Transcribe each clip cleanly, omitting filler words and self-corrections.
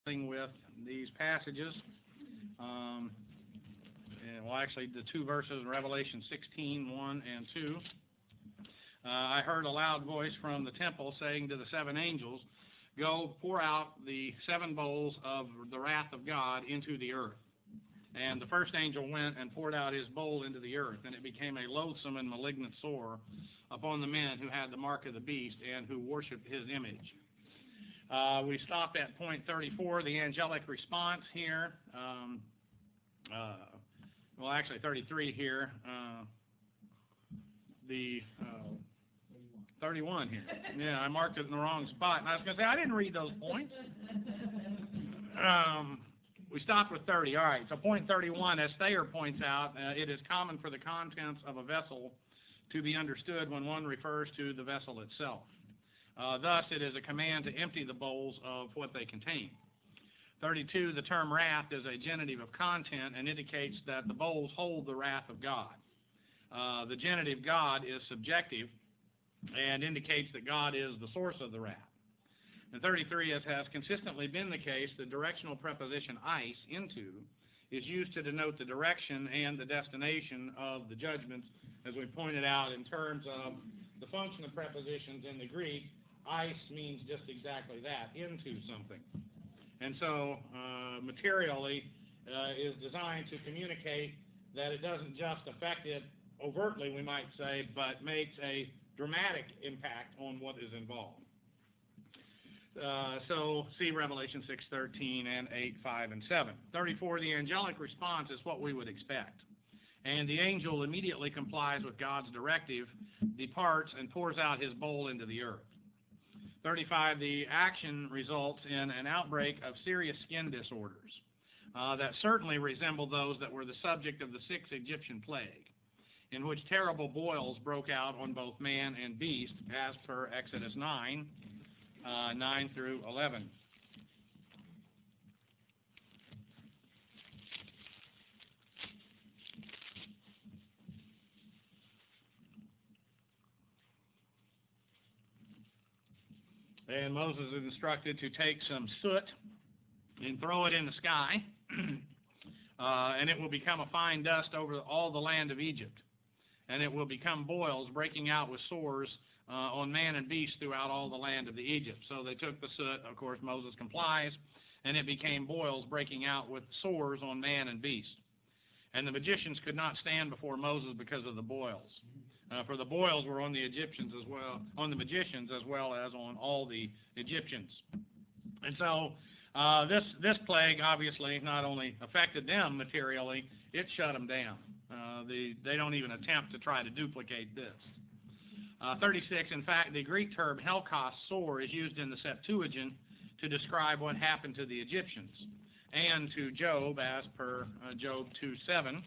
With these passages. Actually, the two verses in Revelation 16:1 and 2. I heard a loud voice from the temple saying to the seven angels, "Go, pour out the seven bowls of the wrath of God into the earth." And the first angel went and poured out his bowl into the earth, and it became a loathsome and malignant sore upon the men who had the mark of the beast and who worshipped his image. We stopped at point 34, the angelic response here. Actually 33 here. 31 here. Yeah, I marked it in the wrong spot. And I was going to say, I didn't read those points. We stopped with 30. All right, so point 31, as Thayer points out, it is common for the contents of a vessel to be understood when one refers to the vessel itself. Thus, it is a command to empty the bowls of what they contain. 32, the term wrath is a genitive of content and indicates that the bowls hold the wrath of God. The genitive God is subjective and indicates that God is the source of the wrath. And 33, as has consistently been the case, the directional preposition eis, into, is used to denote the direction and the destination of the judgments, as we pointed out in terms of the function of prepositions in the Greek. Eis means just exactly that, into something. And so, materially, is designed to communicate that it doesn't just affect it overtly, we might say, but makes a dramatic impact on what is involved. So, see Revelation 6:13 and 8:5 and 7. 34, the angelic response is what we would expect. And the angel immediately complies with God's directive, departs, and pours out his bowl into the earth. 35, the action results in an outbreak of serious skin disorders that certainly resemble those that were the subject of the sixth Egyptian plague, in which terrible boils broke out on both man and beast, as per Exodus 9, 9 through 11. And Moses is instructed to take some soot and throw it in the sky, and it will become a fine dust over all the land of Egypt. And it will become boils breaking out with sores on man and beast throughout all the land of the Egypt. So they took the soot, of course Moses complies, and it became boils breaking out with sores on man and beast. And the magicians could not stand before Moses because of the boils. For the boils were on the Egyptians as well, on the magicians as well as on all the Egyptians. And so this plague obviously not only affected them materially, it shut them down. They don't even attempt to try to duplicate this. 36, in fact, the Greek term helkos, sore, is used in the Septuagint to describe what happened to the Egyptians and to Job, as per Job 2:7.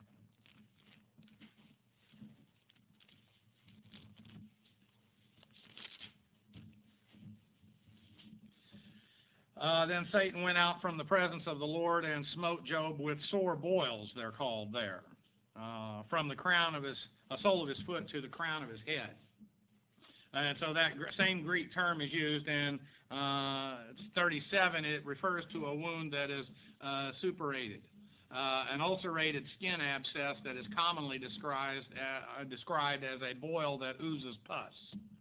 Then Satan went out from the presence of the Lord and smote Job with sore boils, they're called there, from the crown of a sole of his foot to the crown of his head. And so that same Greek term is used in 37. It refers to a wound that is suppurated, an ulcerated skin abscess that is commonly described as a boil that oozes pus.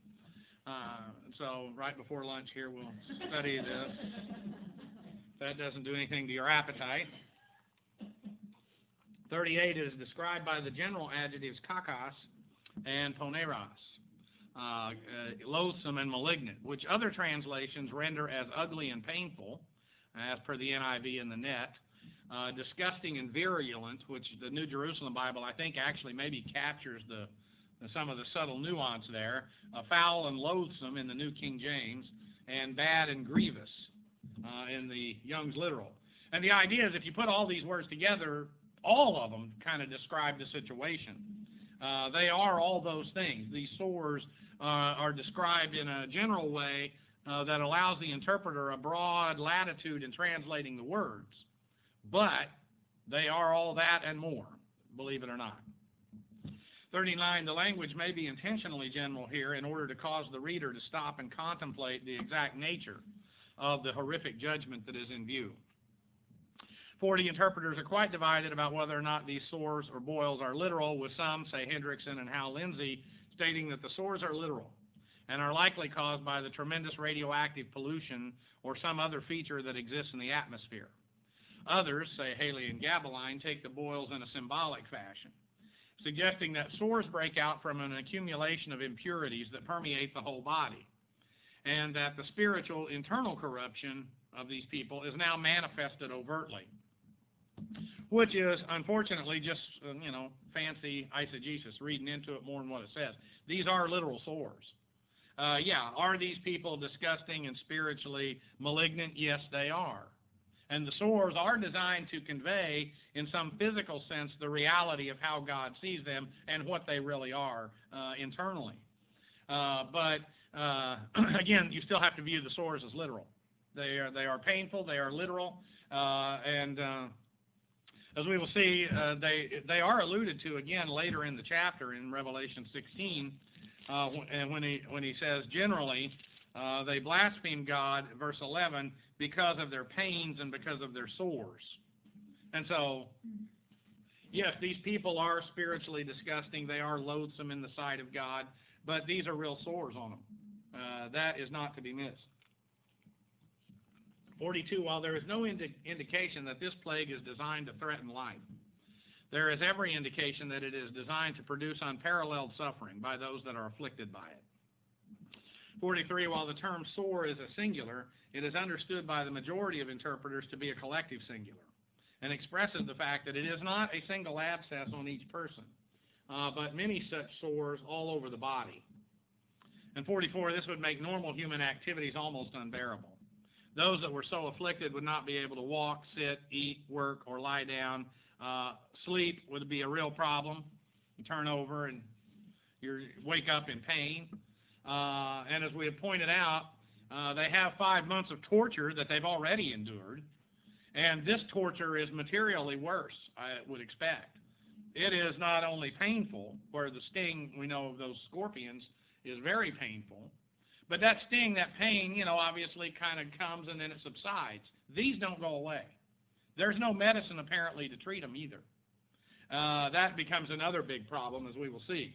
So right before lunch here we'll study this. That doesn't do anything to your appetite. 38 is described by the general adjectives kakos and poneros, loathsome and malignant, which other translations render as ugly and painful, as per the NIV and the Net, disgusting and virulent, which the New Jerusalem Bible I think actually maybe captures some of the subtle nuance there, foul and loathsome in the New King James, and bad and grievous in the Young's Literal. And the idea is if you put all these words together, all of them kind of describe the situation. They are all those things. These sores are described in a general way that allows the interpreter a broad latitude in translating the words. But they are all that and more, believe it or not. 39, the language may be intentionally general here in order to cause the reader to stop and contemplate the exact nature of the horrific judgment that is in view. 40 interpreters are quite divided about whether or not these sores or boils are literal, with some, say Hendrickson and Hal Lindsey, stating that the sores are literal and are likely caused by the tremendous radioactive pollution or some other feature that exists in the atmosphere. Others, say Haley and Gabeline, take the boils in a symbolic fashion, suggesting that sores break out from an accumulation of impurities that permeate the whole body, and that the spiritual internal corruption of these people is now manifested overtly, which is, unfortunately, just, fancy eisegesis, reading into it more than what it says. These are literal sores. Are these people disgusting and spiritually malignant? Yes, they are. And the sores are designed to convey, in some physical sense, the reality of how God sees them and what they really are internally. But again, you still have to view the sores as literal. They are painful, they are literal, and as we will see, they are alluded to again later in the chapter in Revelation 16, and when he says generally they blaspheme God, verse 11, because of their pains and because of their sores. And so, yes, these people are spiritually disgusting. They are loathsome in the sight of God, but these are real sores on them. That is not to be missed. 42, while there is no indication that this plague is designed to threaten life, there is every indication that it is designed to produce unparalleled suffering by those that are afflicted by it. 43, while the term sore is a singular, it is understood by the majority of interpreters to be a collective singular, and expresses the fact that it is not a single abscess on each person, but many such sores all over the body. And 44, this would make normal human activities almost unbearable. Those that were so afflicted would not be able to walk, sit, eat, work, or lie down. Sleep would be a real problem. You turn over and you wake up in pain. And as we have pointed out, they have 5 months of torture that they've already endured. And this torture is materially worse, I would expect. It is not only painful, where the sting, we know of those scorpions, is very painful, but that sting, that pain, obviously kind of comes and then it subsides. These don't go away. There's no medicine apparently to treat them either. That becomes another big problem, as we will see.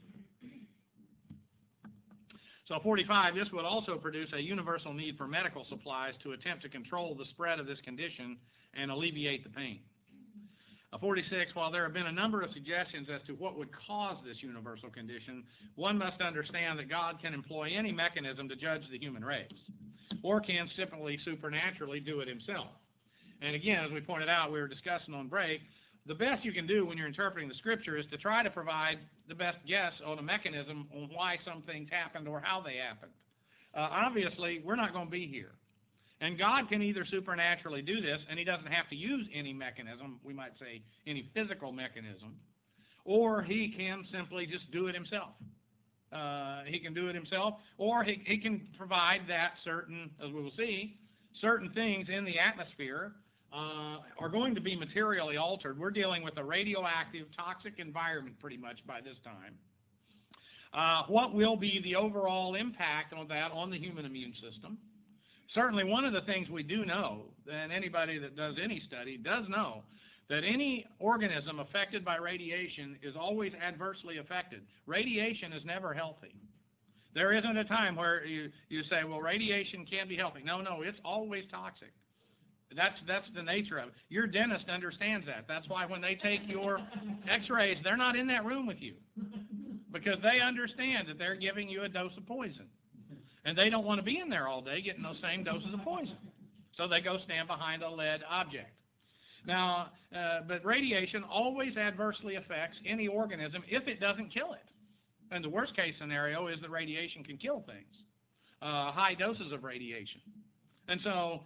So 45, this would also produce a universal need for medical supplies to attempt to control the spread of this condition and alleviate the pain. 46, while there have been a number of suggestions as to what would cause this universal condition, one must understand that God can employ any mechanism to judge the human race, or can simply supernaturally do it himself. And again, as we pointed out, we were discussing on break, the best you can do when you're interpreting the Scripture is to try to provide the best guess on a mechanism on why some things happened or how they happened. Obviously, we're not going to be here. And God can either supernaturally do this, and he doesn't have to use any mechanism, we might say any physical mechanism, or he can simply just do it himself. He can do it himself, or he can provide that certain, as we will see, certain things in the atmosphere are going to be materially altered. We're dealing with a radioactive, toxic environment pretty much by this time. What will be the overall impact on that on the human immune system? Certainly one of the things we do know, and anybody that does any study does know, that any organism affected by radiation is always adversely affected. Radiation is never healthy. There isn't a time where you say, well, radiation can be healthy. No, it's always toxic. That's the nature of it. Your dentist understands that. That's why when they take your x-rays, they're not in that room with you, because they understand that they're giving you a dose of poison. And they don't want to be in there all day getting those same doses of poison. So they go stand behind a lead object. Now, but radiation always adversely affects any organism if it doesn't kill it. And the worst case scenario is that radiation can kill things, high doses of radiation. And so,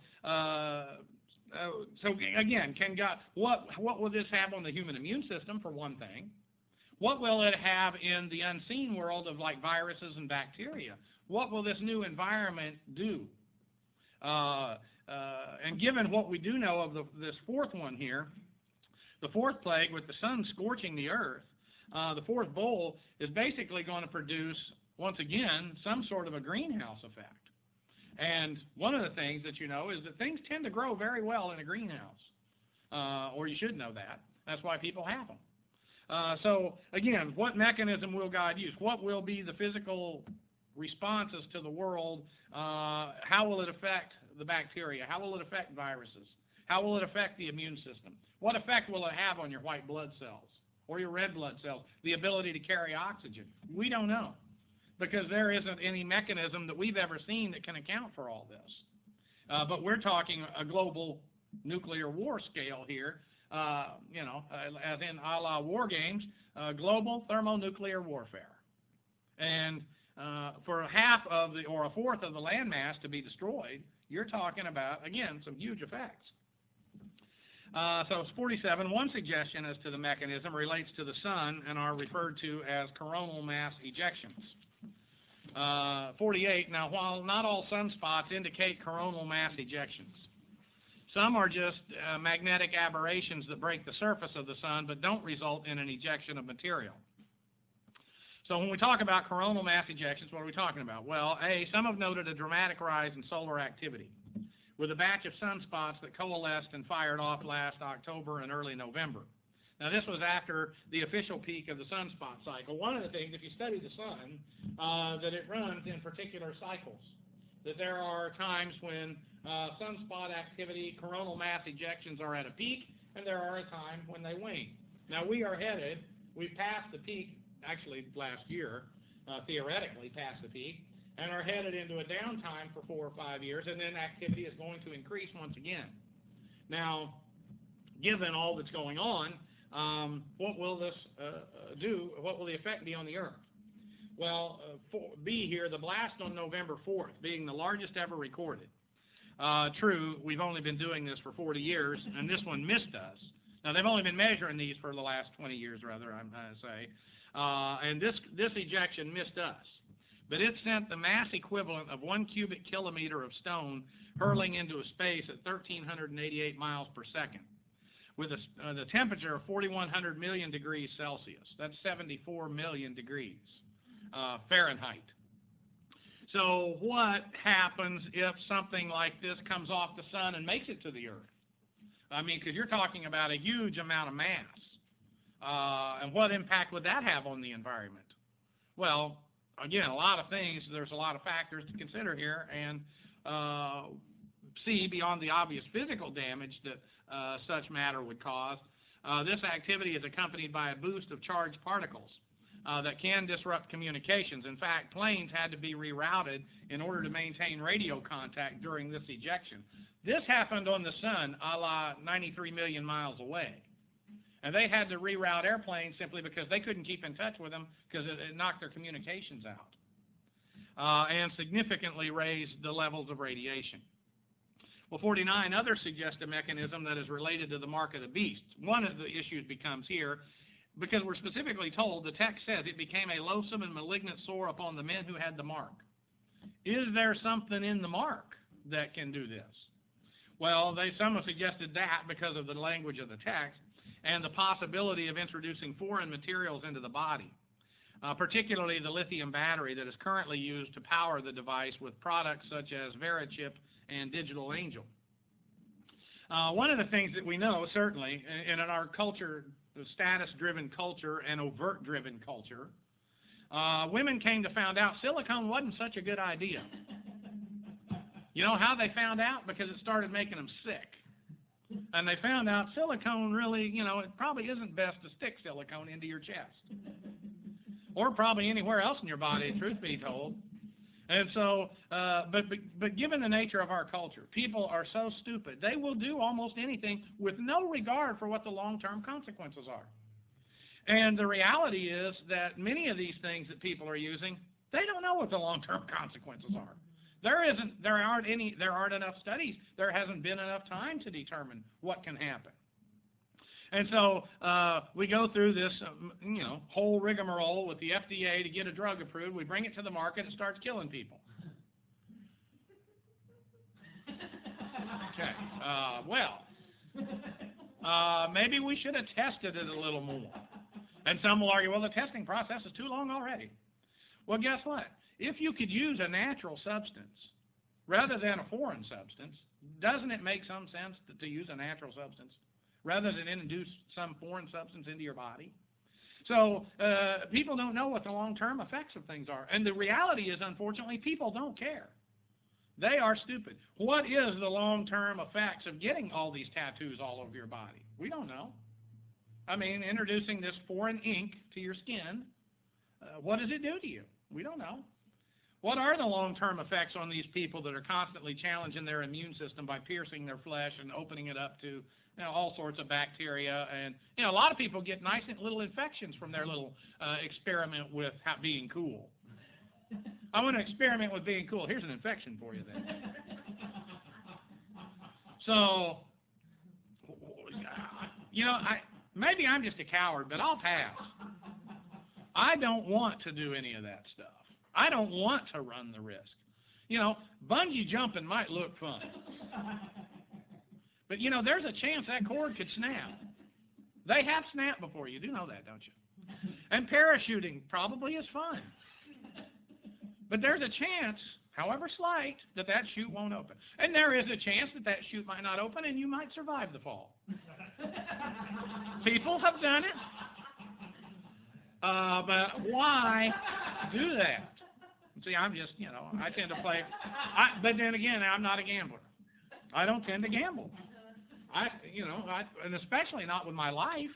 again, can God, what will this have on the human immune system, for one thing? What will it have in the unseen world of like viruses and bacteria? What will this new environment do? And given what we do know of this fourth one here, the fourth plague with the sun scorching the earth, the fourth bowl is basically going to produce, once again, some sort of a greenhouse effect. And one of the things that you know is that things tend to grow very well in a greenhouse, or you should know that. That's why people have them. So again, what mechanism will God use? What will be the physical responses to the world? How will it affect the bacteria? How will it affect viruses? How will it affect the immune system? What effect will it have on your white blood cells or your red blood cells? The ability to carry oxygen? We don't know, because there isn't any mechanism that we've ever seen that can account for all this. But we're talking a global nuclear war scale here, as in a la war games, global thermonuclear warfare. And for half of or a fourth of the landmass to be destroyed, you're talking about, again, some huge effects. So it's 47. One suggestion as to the mechanism relates to the sun and are referred to as coronal mass ejections. 48. Now, while not all sunspots indicate coronal mass ejections, some are just magnetic aberrations that break the surface of the sun but don't result in an ejection of material. So when we talk about coronal mass ejections, what are we talking about? Well, some have noted a dramatic rise in solar activity, with a batch of sunspots that coalesced and fired off last October and early November. Now, this was after the official peak of the sunspot cycle. One of the things, if you study the sun, that it runs in particular cycles, that there are times when sunspot activity, coronal mass ejections are at a peak, and there are a time when they wane. Now, we've passed the peak, actually last year, theoretically passed the peak, and are headed into a downtime for 4 or 5 years, and then activity is going to increase once again. Now, given all that's going on, what will this do? What will the effect be on the Earth? Well, B here, the blast on November 4th, being the largest ever recorded. True, we've only been doing this for 40 years, and this one missed us. Now, they've only been measuring these for the last 20 years, rather, I'm going to say. And this ejection missed us. But it sent the mass equivalent of 1 cubic kilometer of stone hurling into a space at 1,388 miles per second, with the temperature of 4,100 million degrees Celsius. That's 74 million degrees Fahrenheit. So what happens if something like this comes off the sun and makes it to the Earth? I mean, because you're talking about a huge amount of mass. And what impact would that have on the environment? Well, again, a lot of things. There's a lot of factors to consider here, and see beyond the obvious physical damage that such matter would cause. This activity is accompanied by a boost of charged particles that can disrupt communications. In fact, planes had to be rerouted in order to maintain radio contact during this ejection. This happened on the sun, a la 93 million miles away. And they had to reroute airplanes simply because they couldn't keep in touch with them because it knocked their communications out and significantly raised the levels of radiation. Well, 49, others suggest a mechanism that is related to the mark of the beast. One of the issues becomes here, because we're specifically told, the text says, it became a loathsome and malignant sore upon the men who had the mark. Is there something in the mark that can do this? Well, some have suggested that because of the language of the text, and the possibility of introducing foreign materials into the body, particularly the lithium battery that is currently used to power the device with products such as Verichip and Digital Angel. One of the things that we know, certainly, in our culture, the status-driven culture and overt-driven culture, women came to find out silicone wasn't such a good idea. You know how they found out? Because it started making them sick. And they found out silicone really, it probably isn't best to stick silicone into your chest. Or probably anywhere else in your body, truth be told. And so, but given the nature of our culture, people are so stupid, they will do almost anything with no regard for what the long-term consequences are. And the reality is that many of these things that people are using, they don't know what the long-term consequences are. There aren't enough studies. There hasn't been enough time to determine what can happen. And so we go through this, whole rigmarole with the FDA to get a drug approved. We bring it to the market. It starts killing people. Okay. Maybe we should have tested it a little more. And some will argue, well, the testing process is too long already. Well, guess what? If you could use a natural substance rather than a foreign substance, doesn't it make some sense to use a natural substance rather than introduce some foreign substance into your body? So people don't know what the long-term effects of things are. And the reality is, unfortunately, people don't care. They are stupid. What is the long-term effects of getting all these tattoos all over your body? We don't know. I mean, introducing this foreign ink to your skin, what does it do to you? We don't know. What are the long-term effects on these people that are constantly challenging their immune system by piercing their flesh and opening it up to all sorts of bacteria? And a lot of people get nice little infections from their little experiment with being cool. I want to experiment with being cool. Here's an infection for you then. So, maybe I'm just a coward, but I'll pass. I don't want to do any of that stuff. I don't want to run the risk. Bungee jumping might look fun. But, there's a chance that cord could snap. They have snapped before. You do know that, don't you? And parachuting probably is fun. But there's a chance, however slight, that chute won't open. And there is a chance that chute might not open and you might survive the fall. People have done it. But why do that? See, I'm just, I tend to play. But then again, I'm not a gambler. I don't tend to gamble. And especially not with my life.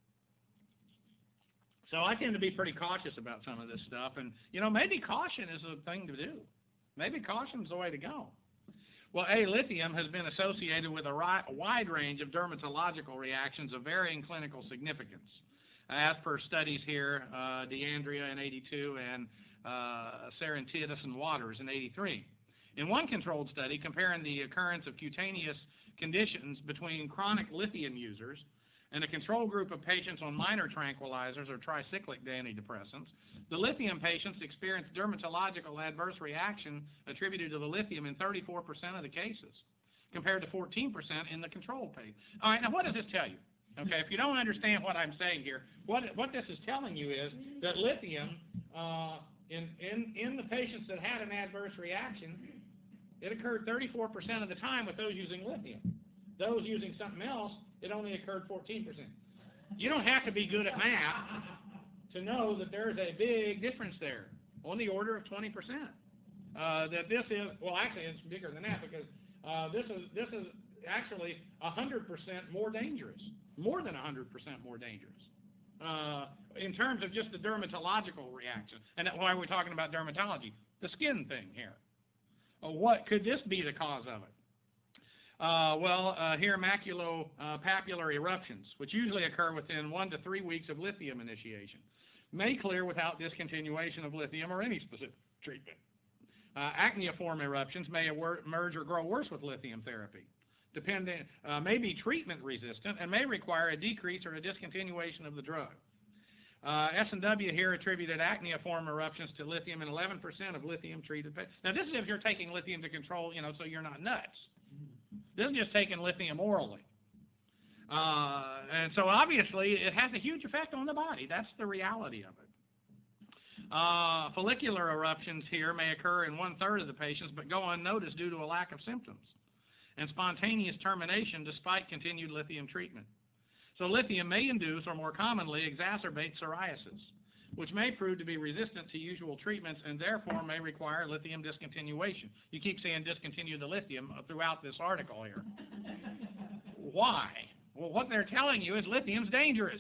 So I tend to be pretty cautious about some of this stuff. And, maybe caution is the thing to do. Maybe caution is the way to go. Well, lithium has been associated with a wide range of dermatological reactions of varying clinical significance, as per studies here, D'Andrea in 82 and Sarantidis and Waters in 83. In one controlled study comparing the occurrence of cutaneous conditions between chronic lithium users and a control group of patients on minor tranquilizers or tricyclic antidepressants, the lithium patients experienced dermatological adverse reaction attributed to the lithium in 34% of the cases, compared to 14% in the control patient. All right, now what does this tell you? Okay, if you don't understand what I'm saying here, what this is telling you is that lithium, in the patients that had an adverse reaction, it occurred 34% of the time with those using lithium. Those using something else, it only occurred 14%. You don't have to be good at math to know that there's a big difference there, on the order of 20%. That this is, well, actually it's bigger than that, because this is actually 100% more dangerous, more than 100% more dangerous, in terms of just the dermatological reaction. And that's why we're talking about dermatology, the skin thing here. What could this be the cause of it? Here maculopapular eruptions, which usually occur within 1 to 3 weeks of lithium initiation, may clear without discontinuation of lithium or any specific treatment. Acneiform eruptions may emerge or grow worse with lithium therapy, may be treatment resistant and may require a decrease or a discontinuation of the drug. S&W here attributed acneiform eruptions to lithium in 11% of lithium-treated patients. Now, this is if you're taking lithium to control, so you're not nuts. This is just taking lithium orally. And so, obviously, it has a huge effect on the body. That's the reality of it. Follicular eruptions here may occur in 1/3 of the patients, but go unnoticed due to a lack of symptoms, and spontaneous termination despite continued lithium treatment. So lithium may induce or more commonly exacerbate psoriasis, which may prove to be resistant to usual treatments and therefore may require lithium discontinuation. You keep saying discontinue the lithium throughout this article here. Why? Well, what they're telling you is lithium's dangerous.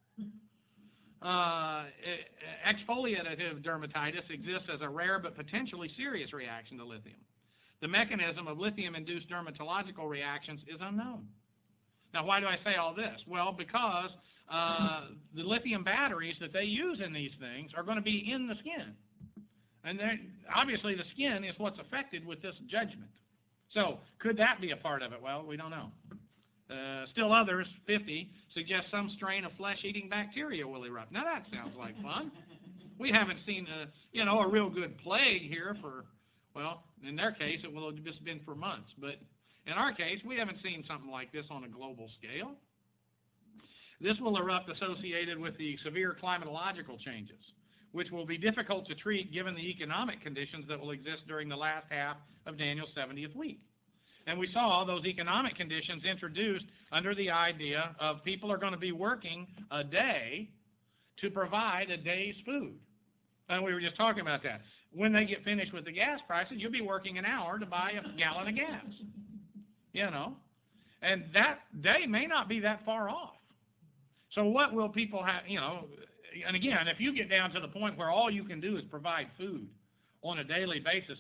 Exfoliative dermatitis exists as a rare but potentially serious reaction to lithium. The mechanism of lithium-induced dermatological reactions is unknown. Now, why do I say all this? Well, because the lithium batteries that they use in these things are going to be in the skin. And obviously the skin is what's affected with this judgment. So could that be a part of it? Well, we don't know. Still others, 50, suggest some strain of flesh-eating bacteria will erupt. Now that sounds like fun. We haven't seen a real good plague here for, well, in their case it will have just been for months. But in our case, we haven't seen something like this on a global scale. This will erupt associated with the severe climatological changes, which will be difficult to treat given the economic conditions that will exist during the last half of Daniel's 70th week. And we saw those economic conditions introduced under the idea of people are going to be working a day to provide a day's food. And we were just talking about that. When they get finished with the gas prices, you'll be working an hour to buy a gallon of gas. You know? And that day may not be that far off. So what will people have, you know, and again, if you get down to the point where all you can do is provide food on a daily basis,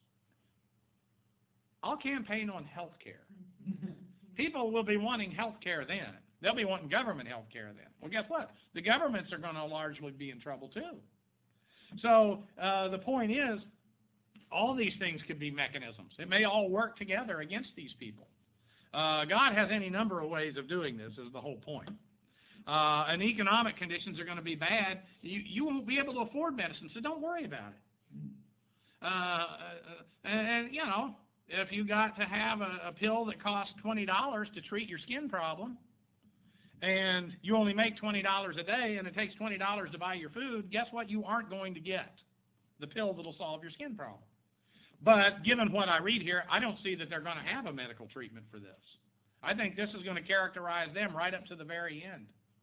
I'll campaign on health care. People will be wanting health care then. They'll be wanting government health care then. Well, guess what? The governments are going to largely be in trouble too. So the point is, all these things could be mechanisms. It may all work together against these people. God has any number of ways of doing this is the whole point. And economic conditions are going to be bad. You won't be able to afford medicine, so don't worry about it. And you know, if you got to have a pill that costs $20 to treat your skin problem, and you only make $20 a day, and it takes $20 to buy your food, guess what? You aren't going to get the pill that'll solve your skin problem. But given what I read here, I don't see that they're going to have a medical treatment for this. I think this is going to characterize them right up to the very end,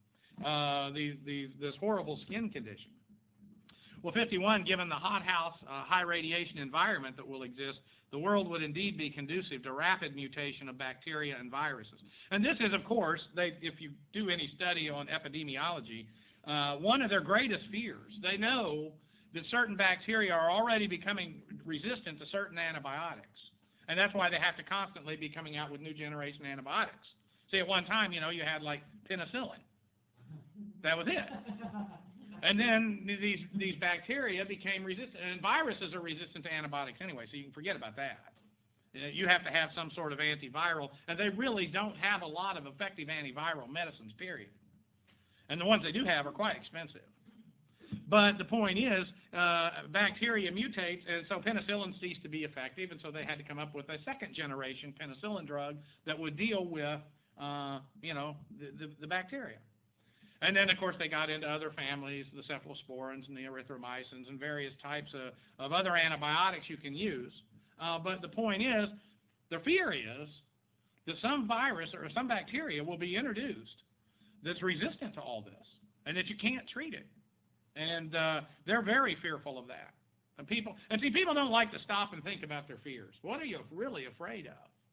this horrible skin condition. Well, 51, given the hothouse, high radiation environment that will exist, the world would indeed be conducive to rapid mutation of bacteria and viruses. And this is, of course, if you do any study on epidemiology, one of their greatest fears. They know that certain bacteria are already becoming resistant to certain antibiotics. And that's why they have to constantly be coming out with new generation antibiotics. See, at one time, you know, you had like penicillin. That was it. And then these bacteria became resistant, and viruses are resistant to antibiotics anyway, so you can forget about that. You have to have some sort of antiviral, and they really don't have a lot of effective antiviral medicines, period. And the ones they do have are quite expensive. But the point is, bacteria mutates, and so penicillin ceased to be effective, and so they had to come up with a second-generation penicillin drug that would deal with, you know, the bacteria. And then, of course, they got into other families, the cephalosporins and the erythromycins and various types of other antibiotics you can use. But the point is, the fear is that some virus or some bacteria will be introduced that's resistant to all this and that you can't treat it. And they're very fearful of that. And people don't like to stop and think about their fears. What are you really afraid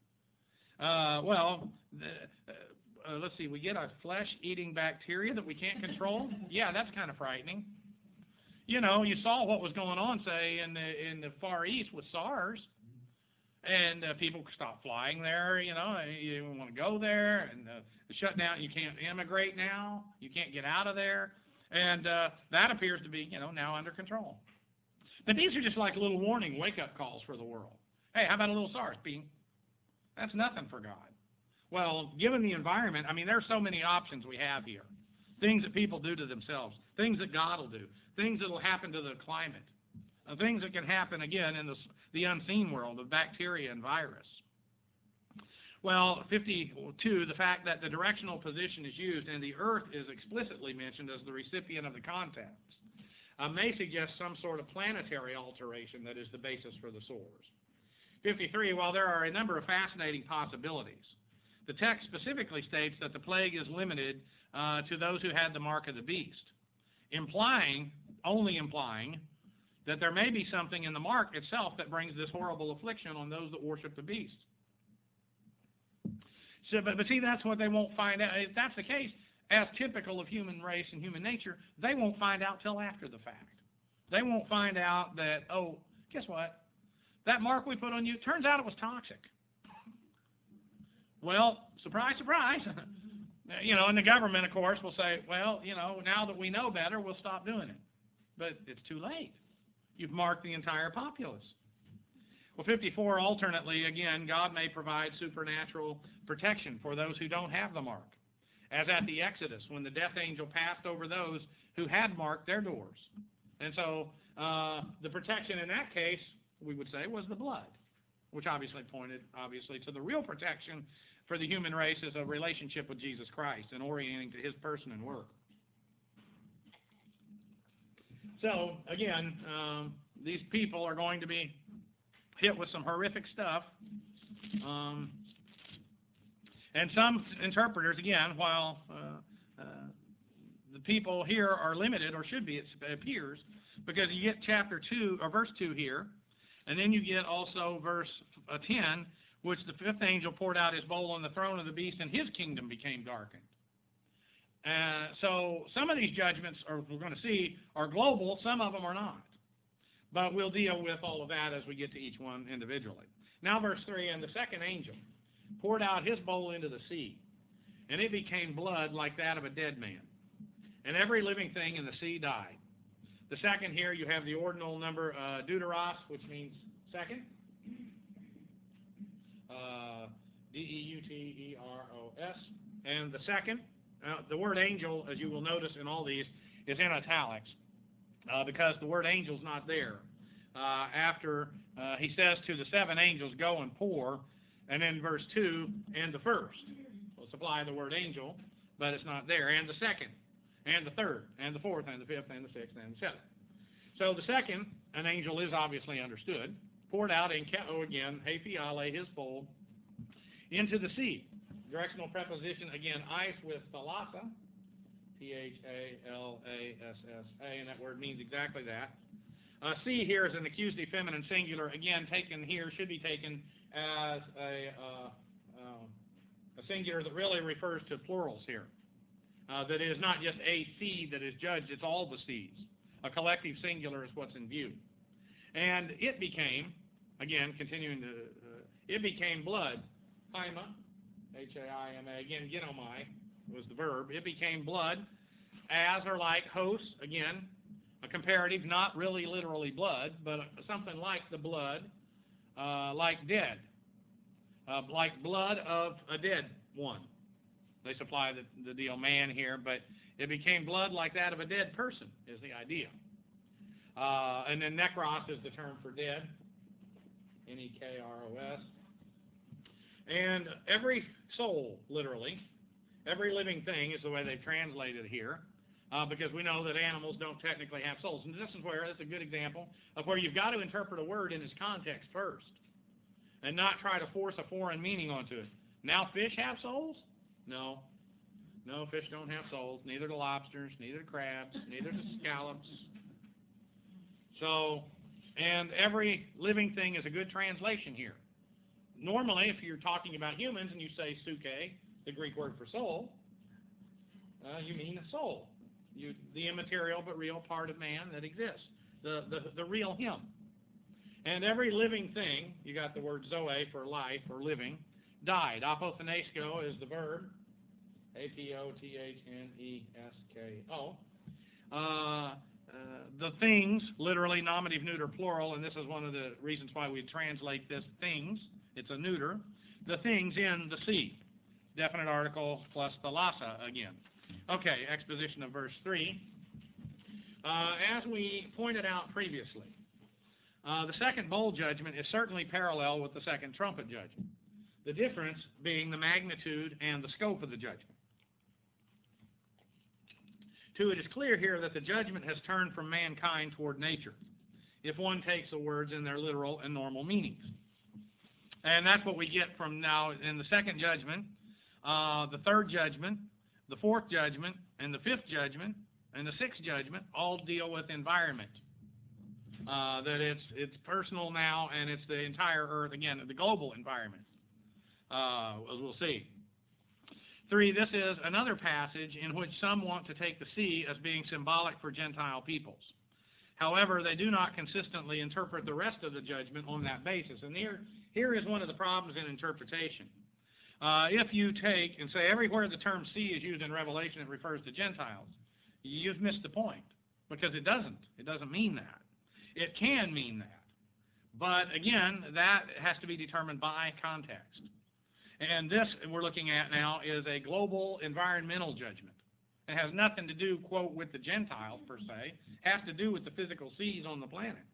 of? Let's see, we get a flesh-eating bacteria that we can't control. Yeah, that's kind of frightening. You know, you saw what was going on, say, in the Far East with SARS, and people stopped flying there. You know, you didn't want to go there, and the shutdown. You can't immigrate now. You can't get out of there, and that appears to be, you know, now under control. But these are just like little warning, wake-up calls for the world. Hey, how about a little SARS? Bing. That's nothing for God. Well, given the environment, I mean, there are so many options we have here. Things that people do to themselves, things that God will do, things that will happen to the climate, things that can happen, again, in the unseen world of bacteria and virus. Well, 52, the fact that the directional position is used and the Earth is explicitly mentioned as the recipient of the contents may suggest some sort of planetary alteration that is the basis for the source. 53, while there are a number of fascinating possibilities, the text specifically states that the plague is limited to those who had the mark of the beast, only implying that there may be something in the mark itself that brings this horrible affliction on those that worship the beast. So, but see, that's what they won't find out. If that's the case, as typical of human race and human nature, they won't find out till after the fact. They won't find out that, oh, guess what? That mark we put on you, turns out it was toxic. Well, surprise, surprise. You know, and the government, of course, will say, well, you know, now that we know better, we'll stop doing it. But it's too late. You've marked the entire populace. Well, 54, alternately, again, God may provide supernatural protection for those who don't have the mark, as at the Exodus, when the death angel passed over those who had marked their doors. And so the protection in that case, we would say, was the blood, which obviously pointed, to the real protection for the human race as a relationship with Jesus Christ and orienting to his person and work. So, again, these people are going to be hit with some horrific stuff. And some interpreters, again, while the people here are limited, or should be, it appears, because you get chapter 2, or verse 2 here, and then you get also verse 10, which the fifth angel poured out his bowl on the throne of the beast, and his kingdom became darkened. So some of these judgments, we're going to see, are global. Some of them are not. But we'll deal with all of that as we get to each one individually. Now verse 3, and the second angel poured out his bowl into the sea, and it became blood like that of a dead man. And every living thing in the sea died. The second here, you have the ordinal number deuteros, which means second. D-E-U-T-E-R-O-S. And the second, the word angel, as you will notice in all these, is in italics because the word angel is not there. After he says to the seven angels, go and pour, and then verse 2, and the first will supply the word angel, but it's not there. And the second, and the third, and the fourth, and the fifth, and the sixth, and the seventh. So the second, an angel is obviously understood, poured out in Keo again, Hephiale, his bowl, into the sea. Directional preposition, again, ice with thalassa, T-H-A-L-A-S-S-A, and that word means exactly that. Sea here is an accusative feminine singular, again, taken here, should be taken as a singular that really refers to plurals here. That is not just a sea that is judged, it's all the seas. A collective singular is what's in view. And it became, again, continuing to, it became blood. Haima, H-A-I-M-A, again, genomai was the verb. It became blood, as or like hosts, again, a comparative, not really literally blood, but something like the blood, like dead, like blood of a dead one. They supply the deal man here, but it became blood like that of a dead person is the idea. And then nekros is the term for dead, N-E-K-R-O-S. And every soul, literally, every living thing is the way they've translated here, because we know that animals don't technically have souls. And this is where, that's a good example of where you've got to interpret a word in its context first and not try to force a foreign meaning onto it. Now fish have souls? No. No, fish don't have souls. Neither do lobsters, neither do crabs, neither do scallops. So, and every living thing is a good translation here. Normally, if you're talking about humans and you say suke, the Greek word for soul, you mean a soul. The immaterial but real part of man that exists. The real him. And every living thing, you got the word zoe for life or living, died. Apothanesko is the verb. A-P-O-T-H-N-E-S-K-O. The things, literally nominative, neuter, plural, and this is one of the reasons why we translate this things. It's a neuter. The things in the sea. Definite article plus thalassa again. Okay, exposition of verse 3. As we pointed out previously, the second bowl judgment is certainly parallel with the second trumpet judgment. The difference being the magnitude and the scope of the judgment. 2, it is clear here that the judgment has turned from mankind toward nature, if one takes the words in their literal and normal meanings. And that's what we get from now in the second judgment, the third judgment, the fourth judgment, and the fifth judgment, and the sixth judgment all deal with environment. That it's personal now, and it's the entire earth, again, the global environment, as we'll see. 3, this is another passage in which some want to take the sea as being symbolic for Gentile peoples. However, they do not consistently interpret the rest of the judgment on that basis. And here is one of the problems in interpretation. If you take and say everywhere the term sea is used in Revelation it refers to Gentiles, you've missed the point, because it doesn't. It doesn't mean that. It can mean that. But again, that has to be determined by context. And this we're looking at now is a global environmental judgment. It has nothing to do, quote, with the Gentiles, per se. It has to do with the physical seas on the planet.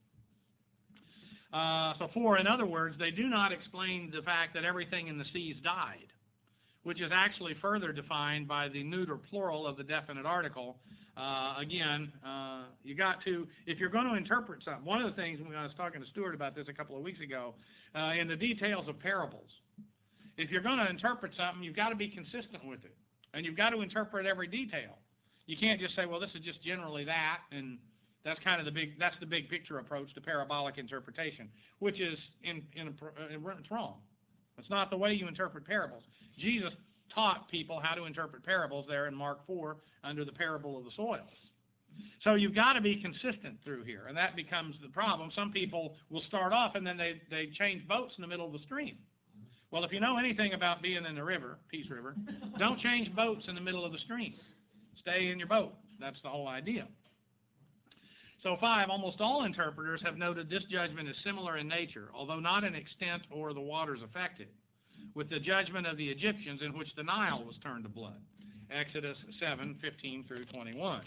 So 4, in other words, they do not explain the fact that everything in the seas died, which is actually further defined by the neuter plural of the definite article, Again, you got to, if you're going to interpret something, one of the things, when I was talking to Stuart about this a couple of weeks ago, in the details of parables, if you're going to interpret something, you've got to be consistent with it. And you've got to interpret every detail. You can't just say, well, this is just generally that, and that's kind of that's the big picture approach to parabolic interpretation, which is it's wrong. It's not the way you interpret parables. Jesus taught people how to interpret parables there in Mark 4 under the parable of the soils. So you've got to be consistent through here, and that becomes the problem. Some people will start off and then they change boats in the middle of the stream. Well, if you know anything about being in the river, Peace River, don't change boats in the middle of the stream. Stay in your boat. That's the whole idea. So 5, almost all interpreters have noted this judgment is similar in nature, although not in extent or the waters affected, with the judgment of the Egyptians in which the Nile was turned to blood. Exodus 7:15 through 21.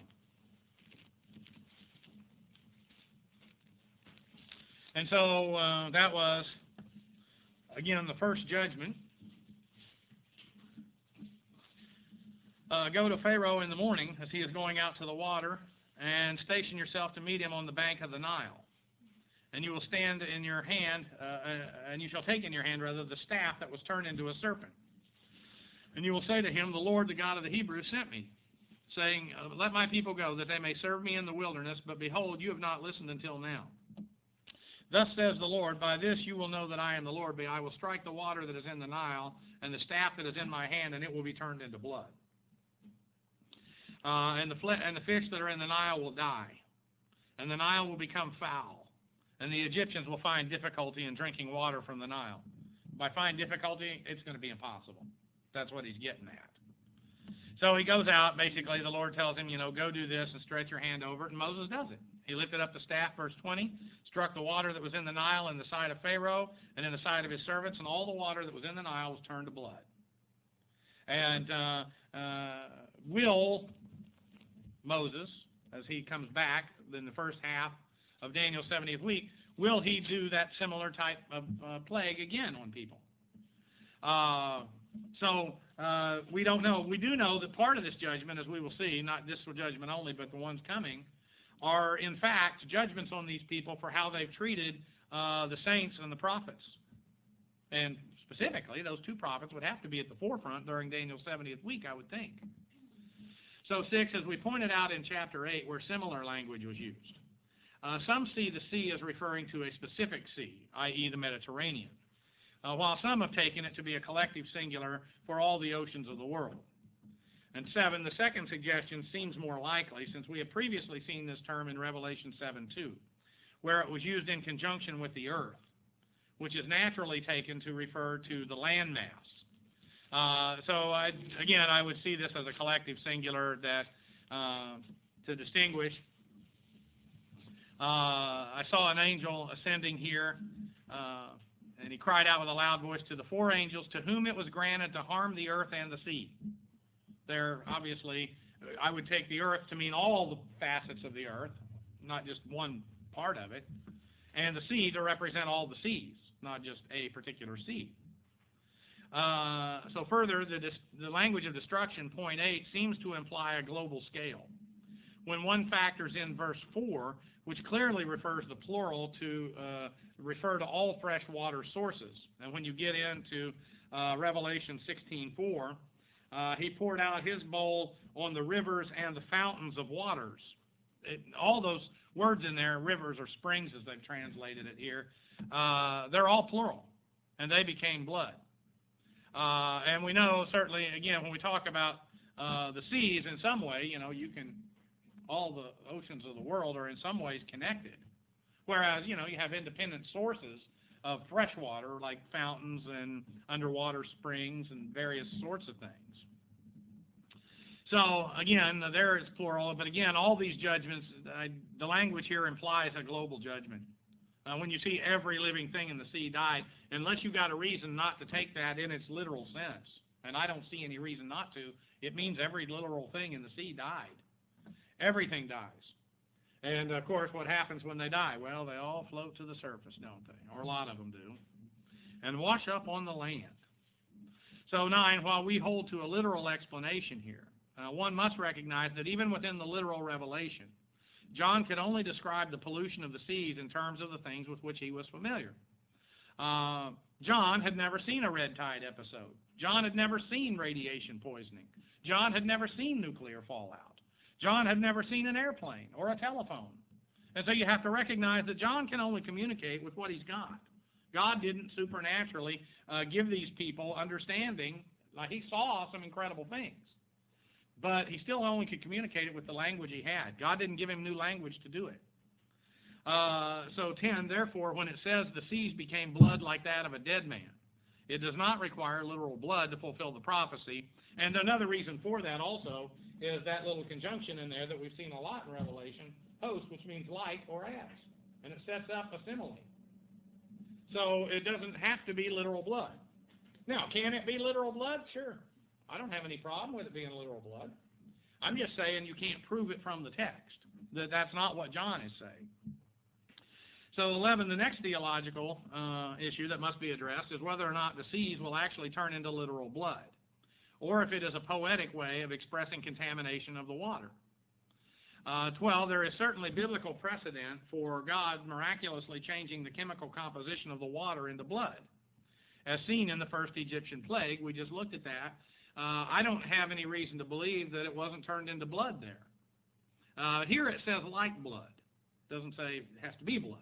And so that was, again, the first judgment. Go to Pharaoh in the morning as he is going out to the water, and station yourself to meet him on the bank of the Nile. And you will stand in your hand, and you shall take in your hand, rather, the staff that was turned into a serpent. And you will say to him, the Lord, the God of the Hebrews, sent me, saying, let my people go, that they may serve me in the wilderness. But behold, you have not listened until now. Thus says the Lord, by this you will know that I am the Lord. I will strike the water that is in the Nile, and the staff that is in my hand, and it will be turned into blood. And the fish that are in the Nile will die, and the Nile will become foul, and the Egyptians will find difficulty in drinking water from the Nile. By find difficulty, it's going to be impossible. That's what he's getting at. So he goes out. Basically, the Lord tells him, go do this and stretch your hand over it, and Moses does it. He lifted up the staff, verse 20, struck the water that was in the Nile in the side of Pharaoh and in the side of his servants, and all the water that was in the Nile was turned to blood. And will Moses, as he comes back in the first half of Daniel's 70th week, will he do that similar type of plague again on people? So we don't know. We do know that part of this judgment, as we will see, not this judgment only, but the ones coming, are in fact judgments on these people for how they've treated the saints and the prophets. And specifically, those 2 prophets would have to be at the forefront during Daniel's 70th week, I would think. So 6, as we pointed out in chapter 8, where similar language was used. Some see the sea as referring to a specific sea, i.e. the Mediterranean, while some have taken it to be a collective singular for all the oceans of the world. And 7, the second suggestion seems more likely, since we have previously seen this term in Revelation 7:2, where it was used in conjunction with the earth, which is naturally taken to refer to the landmass. Again, I would see this as a collective singular that, to distinguish. I saw an angel ascending here, and he cried out with a loud voice to the 4 angels to whom it was granted to harm the earth and the sea. There, obviously, I would take the earth to mean all the facets of the earth, not just one part of it, and the sea to represent all the seas, not just a particular sea. So further, the language of destruction, point 8, seems to imply a global scale. When one factors in verse 4, which clearly refers the plural to refer to all fresh water sources. And when you get into Revelation 16:4, he poured out his bowl on the rivers and the fountains of waters. All those words in there, rivers or springs as they've translated it here, they're all plural, and they became blood. And we know, certainly, again, when we talk about the seas, in some way, all the oceans of the world are in some ways connected. Whereas, you have independent sources of fresh water, like fountains and underwater springs and various sorts of things. So, again, there is plural, but again, all these judgments, the language here implies a global judgment. When you see every living thing in the sea died, unless you've got a reason not to take that in its literal sense, and I don't see any reason not to, it means every literal thing in the sea died. Everything dies. And, of course, what happens when they die? Well, they all float to the surface, don't they? Or a lot of them do. And wash up on the land. So 9, while we hold to a literal explanation here, one must recognize that even within the literal revelation, John could only describe the pollution of the seas in terms of the things with which he was familiar. John had never seen a red tide episode. John had never seen radiation poisoning. John had never seen nuclear fallout. John had never seen an airplane or a telephone. And so you have to recognize that John can only communicate with what he's got. God didn't supernaturally give these people understanding. Like, he saw some incredible things, but he still only could communicate it with the language he had. God didn't give him new language to do it. So 10, therefore, when it says the seas became blood like that of a dead man, it does not require literal blood to fulfill the prophecy. And another reason for that also is that little conjunction in there that we've seen a lot in Revelation, host, which means like or as. And it sets up a simile. So it doesn't have to be literal blood. Now, can it be literal blood? Sure. I don't have any problem with it being literal blood. I'm just saying you can't prove it from the text. That's not what John is saying. So 11, the next theological issue that must be addressed is whether or not the seas will actually turn into literal blood, or if it is a poetic way of expressing contamination of the water. 12, there is certainly biblical precedent for God miraculously changing the chemical composition of the water into blood, as seen in the first Egyptian plague. We just looked at that. I don't have any reason to believe that it wasn't turned into blood there. Here it says like blood. It doesn't say it has to be blood.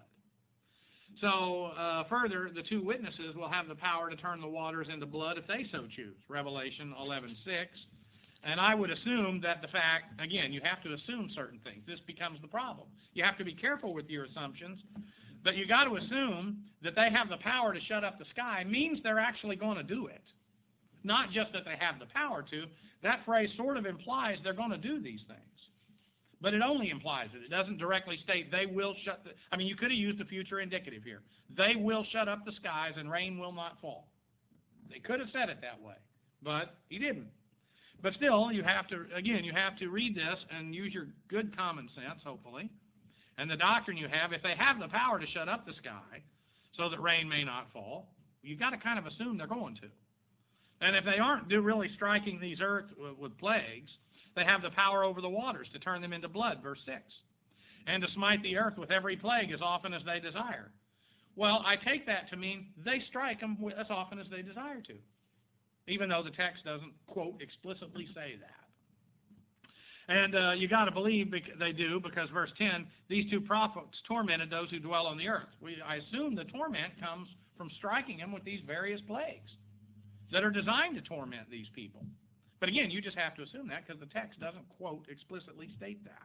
So further, the two witnesses will have the power to turn the waters into blood if they so choose, Revelation 11:6. And I would assume that the fact, again, you have to assume certain things. This becomes the problem. You have to be careful with your assumptions, but you got to assume that they have the power to shut up the sky means they're actually going to do it. Not just that they have the power to. That phrase sort of implies they're going to do these things. But it only implies it. It doesn't directly state they will shut the... I mean, you could have used a future indicative here. They will shut up the skies and rain will not fall. They could have said it that way, but he didn't. But still, you have to, again, you have to read this and use your good common sense, hopefully, and the doctrine you have. If they have the power to shut up the sky so that rain may not fall, you've got to kind of assume they're going to. And if they aren't really striking these earth with plagues, they have the power over the waters to turn them into blood, verse 6, and to smite the earth with every plague as often as they desire. Well, I take that to mean they strike them as often as they desire to, even though the text doesn't, quote, explicitly say that. And you got to believe they do, because verse 10, these two prophets tormented those who dwell on the earth. I assume the torment comes from striking them with these various plagues that are designed to torment these people. But again, you just have to assume that because the text doesn't, quote, explicitly state that.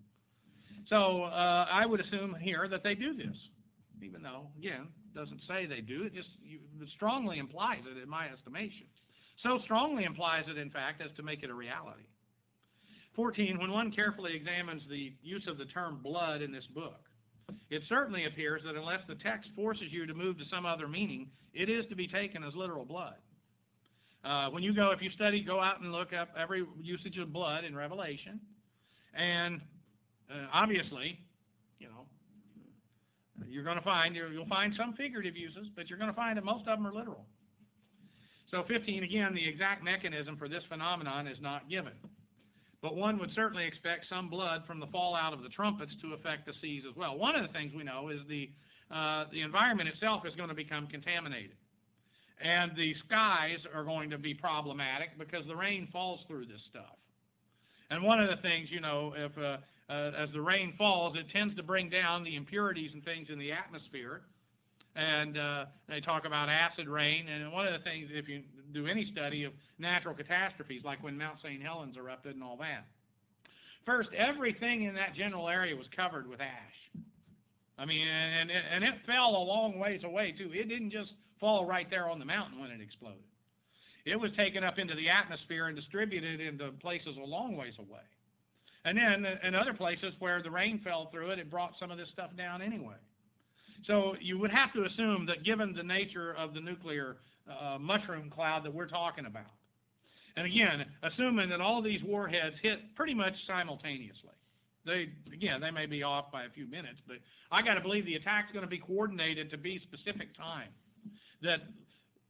So I would assume here that they do this, even though, again, it doesn't say they do. It just strongly implies it, in my estimation. So strongly implies it, in fact, as to make it a reality. 14, when one carefully examines the use of the term blood in this book, it certainly appears that unless the text forces you to move to some other meaning, it is to be taken as literal blood. When you go, if you study, go out and look up every usage of blood in Revelation, and obviously, you know, you're going to find, you'll find some figurative uses, but you're going to find that most of them are literal. So 15, again, the exact mechanism for this phenomenon is not given. But one would certainly expect some blood from the fallout of the trumpets to affect the seas as well. One of the things we know is the environment itself is going to become contaminated. And the skies are going to be problematic because the rain falls through this stuff. And one of the things, you know, if as the rain falls, it tends to bring down the impurities and things in the atmosphere. And they talk about acid rain. And one of the things, if you do any study of natural catastrophes, like when Mount St. Helens erupted and all that, first, everything in that general area was covered with ash. I mean, and it fell a long ways away, too. It didn't just fall right there on the mountain when it exploded. It was taken up into the atmosphere and distributed into places a long ways away. And then in other places where the rain fell through it, it brought some of this stuff down anyway. So you would have to assume that given the nature of the nuclear mushroom cloud that we're talking about, and again, assuming that all these warheads hit pretty much simultaneously. They may be off by a few minutes, but I got to believe the attack's going to be coordinated to be specific time. That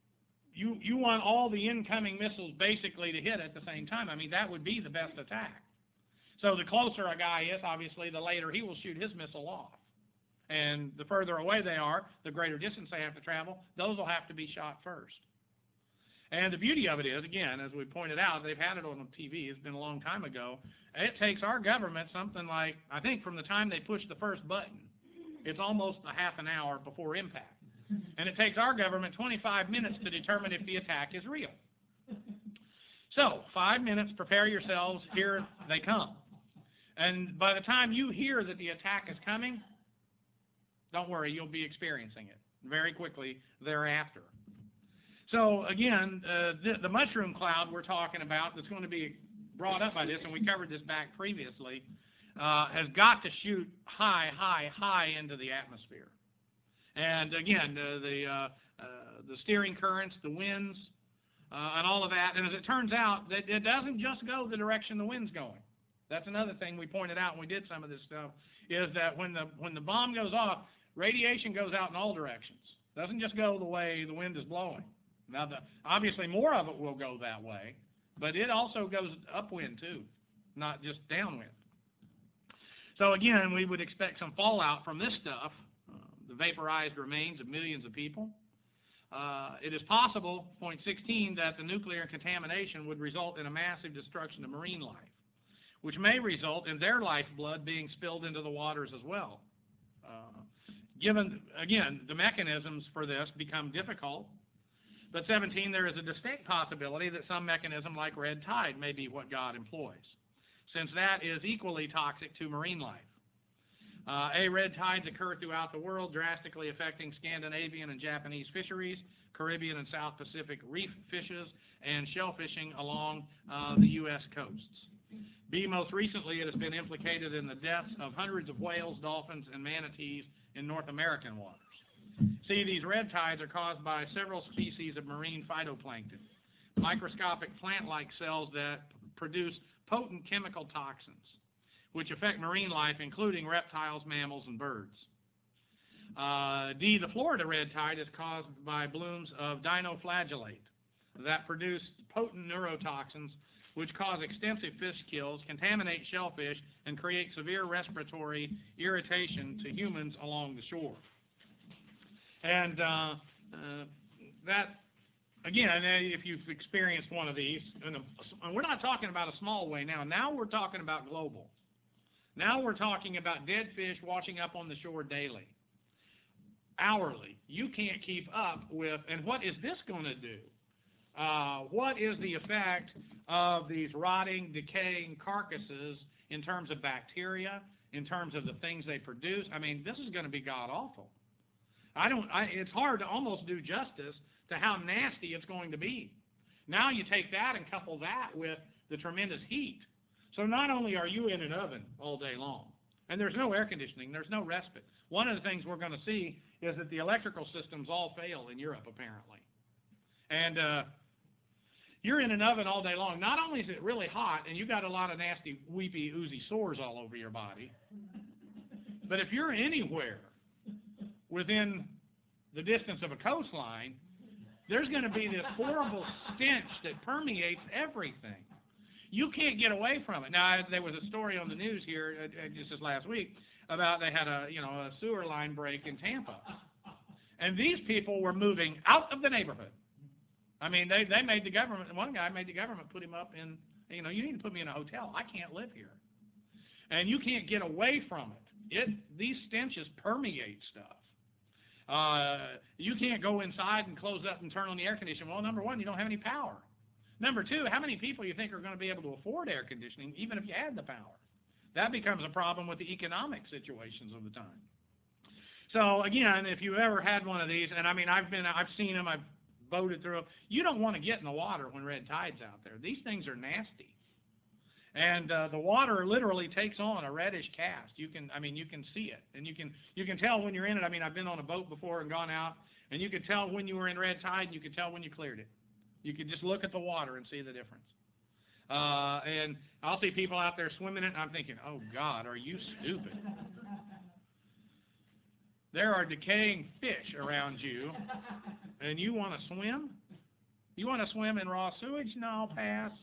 you want all the incoming missiles basically to hit at the same time. I mean, that would be the best attack. So the closer a guy is, obviously, the later he will shoot his missile off. And the further away they are, the greater distance they have to travel, those will have to be shot first. And the beauty of it is, again, as we pointed out, they've had it on TV, it's been a long time ago, it takes our government something like, I think from the time they push the first button, it's almost a half an hour before impact. And it takes our government 25 minutes to determine if the attack is real. So, 5 minutes, prepare yourselves, here they come. And by the time you hear that the attack is coming, don't worry, you'll be experiencing it very quickly thereafter. So again, the mushroom cloud we're talking about that's going to be brought up by this, and we covered this back previously, has got to shoot high into the atmosphere. And again, the steering currents, the winds, and all of that. And as it turns out, that it doesn't just go the direction the wind's going. That's another thing we pointed out when we did some of this stuff, is that when the bomb goes off, radiation goes out in all directions. It doesn't just go the way the wind is blowing. Now, obviously, more of it will go that way, but it also goes upwind, too, not just downwind. So, again, we would expect some fallout from this stuff, the vaporized remains of millions of people. It is possible, point 16, that the nuclear contamination would result in a massive destruction of marine life, which may result in their lifeblood being spilled into the waters as well. Given, again, the mechanisms for this become difficult. But 17, there is a distinct possibility that some mechanism like red tide may be what God employs, since that is equally toxic to marine life. Red tides occur throughout the world, drastically affecting Scandinavian and Japanese fisheries, Caribbean and South Pacific reef fishes, and shellfishing along the U.S. coasts. Most recently, it has been implicated in the deaths of hundreds of whales, dolphins, and manatees in North American waters. See, these red tides are caused by several species of marine phytoplankton, microscopic plant-like cells that produce potent chemical toxins, which affect marine life, including reptiles, mammals, and birds. The Florida red tide is caused by blooms of dinoflagellate that produce potent neurotoxins, which cause extensive fish kills, contaminate shellfish, and create severe respiratory irritation to humans along the shore. And that, again, if you've experienced one of these, and we're not talking about a small way now. Now we're talking about global. Now we're talking about dead fish washing up on the shore daily, hourly. You can't keep up with, and what is this going to do? What is the effect of these rotting, decaying carcasses in terms of bacteria, in terms of the things they produce? I mean, this is going to be god-awful. It's hard to almost do justice to how nasty it's going to be. Now you take that and couple that with the tremendous heat. So not only are you in an oven all day long, and there's no air conditioning, there's no respite. One of the things we're going to see is that the electrical systems all fail in Europe, apparently. And you're in an oven all day long. Not only is it really hot, and you've got a lot of nasty, weepy, oozy sores all over your body, but if you're anywhere within the distance of a coastline, there's going to be this horrible stench that permeates everything. You can't get away from it. Now, there was a story on the news here just this last week about they had a sewer line break in Tampa, and these people were moving out of the neighborhood. I mean, they made the government. One guy made the government put him up in. You need to put me in a hotel. I can't live here, and you can't get away from it. These stenches permeate stuff. You can't go inside and close up and turn on the air conditioning. Well, number one, you don't have any power. Number two, how many people you think are going to be able to afford air conditioning, even if you had the power? That becomes a problem with the economic situations of the time. So again, if you ever had one of these, and I mean, I've seen them, I've boated through them. You don't want to get in the water when red tide's out there. These things are nasty. And the water literally takes on a reddish cast. You can see it, and you can tell when you're in it. I mean, I've been on a boat before and gone out, and you could tell when you were in red tide, and you could tell when you cleared it. You could just look at the water and see the difference. And I'll see people out there swimming it, and I'm thinking, oh God, are you stupid? There are decaying fish around you, and you want to swim? You want to swim in raw sewage? No, pass.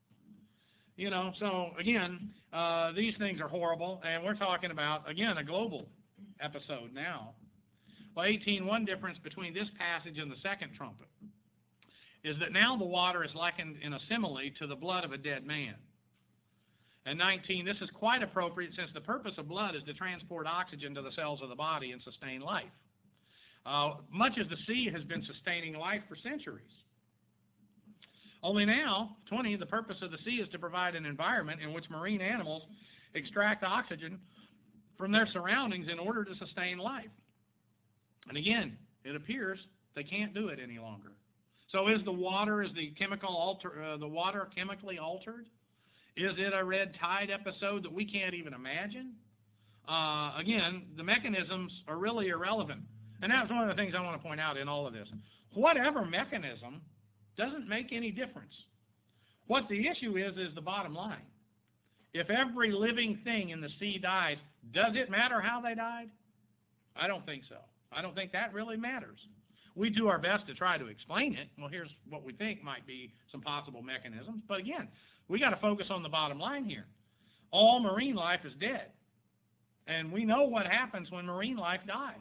So again, these things are horrible, and we're talking about, again, a global episode now. Well, 18:1 difference between this passage and the second trumpet is that now the water is likened in a simile to the blood of a dead man. And 19, this is quite appropriate since the purpose of blood is to transport oxygen to the cells of the body and sustain life. Much as the sea has been sustaining life for centuries. Only now, 20, the purpose of the sea is to provide an environment in which marine animals extract oxygen from their surroundings in order to sustain life. And again, it appears they can't do it any longer. So is the water, the water chemically altered? Is it a red tide episode that we can't even imagine? Again, the mechanisms are really irrelevant. And that's one of the things I want to point out in all of this. Whatever mechanism doesn't make any difference. What the issue is the bottom line. If every living thing in the sea dies, does it matter how they died? I don't think so. I don't think that really matters. We do our best to try to explain it. Well, here's what we think might be some possible mechanisms. But again, we got to focus on the bottom line here. All marine life is dead. And we know what happens when marine life dies.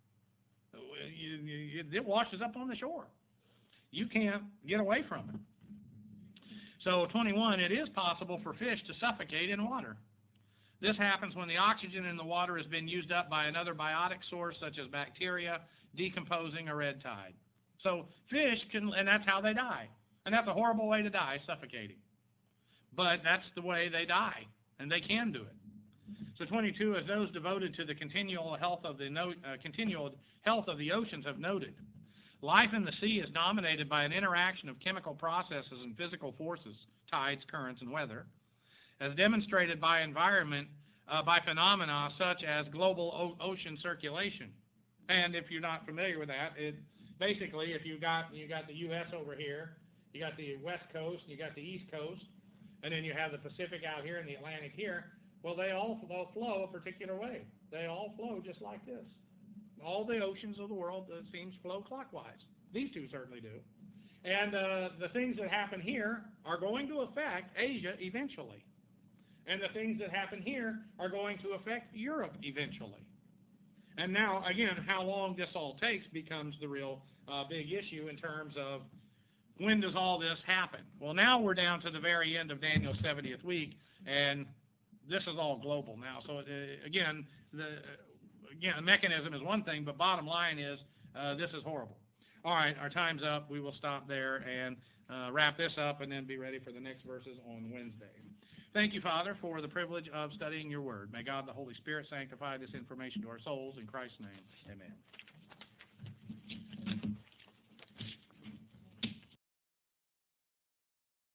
It washes up on the shore. You can't get away from it. So 21, it is possible for fish to suffocate in water. This happens when the oxygen in the water has been used up by another biotic source, such as bacteria, decomposing a red tide. So fish can, and that's how they die. And that's a horrible way to die, suffocating. But that's the way they die, and they can do it. So 22, as those devoted to the continual health of the oceans have noted, life in the sea is dominated by an interaction of chemical processes and physical forces, tides, currents, and weather, as demonstrated by by phenomena such as global ocean circulation. And if you're not familiar with that, basically, if you got the U.S. over here, you got the West Coast, you got the East Coast, and then you have the Pacific out here and the Atlantic here. Well, they all flow a particular way. They all flow just like this. All the oceans of the world seems to flow clockwise. These two certainly do. And the things that happen here are going to affect Asia eventually. And the things that happen here are going to affect Europe eventually. And now, again, how long this all takes becomes the real big issue in terms of when does all this happen? Well, now we're down to the very end of Daniel's 70th week, and this is all global now. So, again, the mechanism is one thing, but bottom line is this is horrible. All right, our time's up. We will stop there and wrap this up and then be ready for the next verses on Wednesday. Thank you, Father, for the privilege of studying your word. May God, the Holy Spirit, sanctify this information to our souls. In Christ's name, amen.